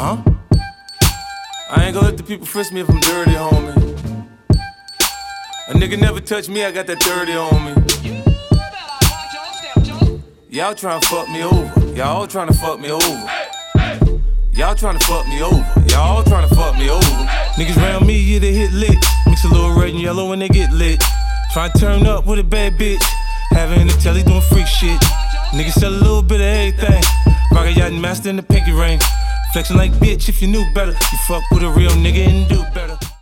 Huh? I ain't gonna let the people frisk me if I'm dirty, homie. A nigga never touch me, I got that dirty on me. Y'all tryna fuck me over. Y'all tryna fuck me over. Y'all tryna fuck me over. Y'all tryna fuck me over. Niggas round me, yeah, they hit lit. Mix a little red and yellow when they get lit. Try to turn up with a bad bitch. Having the telly doing freak shit. Niggas sell a little bit of everything. Rock a yacht and master in the pinky ring. Flexing like bitch if you knew better. You fuck with a real nigga and do better.